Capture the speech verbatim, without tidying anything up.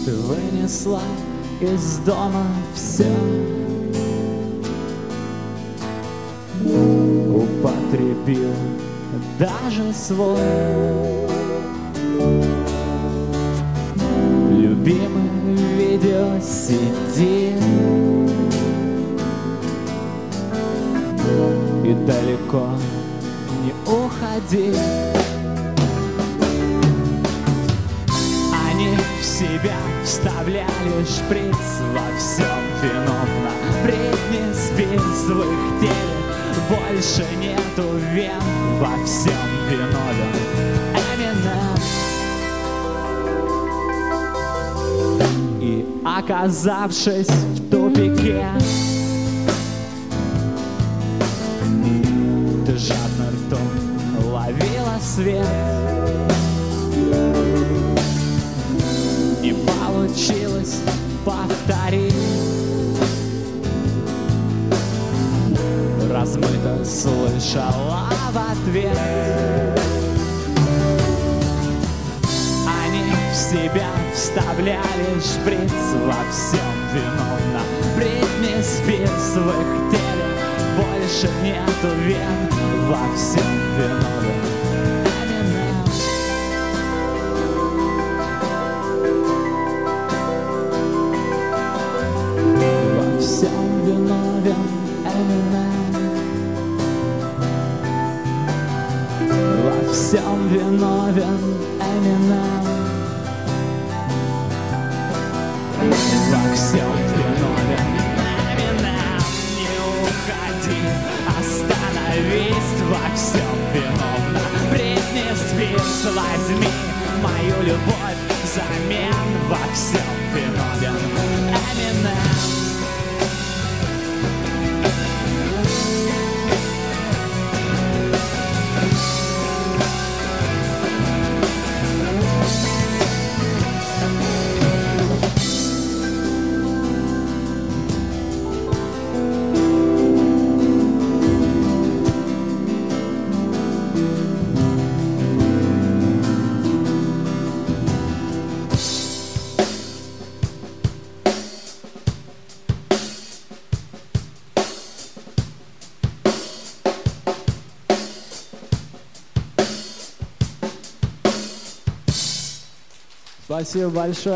Ты вынесла из дома все, употребил даже свой любимый видеосети. И далеко не уходи. Они в себя вставляли шприц, во всем виновна Бритни Спирс. В их теле больше нету вен, во всем виновен Эминем. И оказавшись в тупике, ты жадно ртом ловила свет. Не получилось повторить, размыто слышала в ответ. Они в себя вставляли шприц, во всем виновна Бритни Спирс. В их теле больше нету вен, во всем виновен Эминем. Во всем виновен Эминем. Во всем виновен Эминем. Во всем виновен Эминем. Не уходи, остановись, во всем виновна Бритни Спирс. Возьми мою любовь взамен, во всем виновен Эминем. Спасибо большое.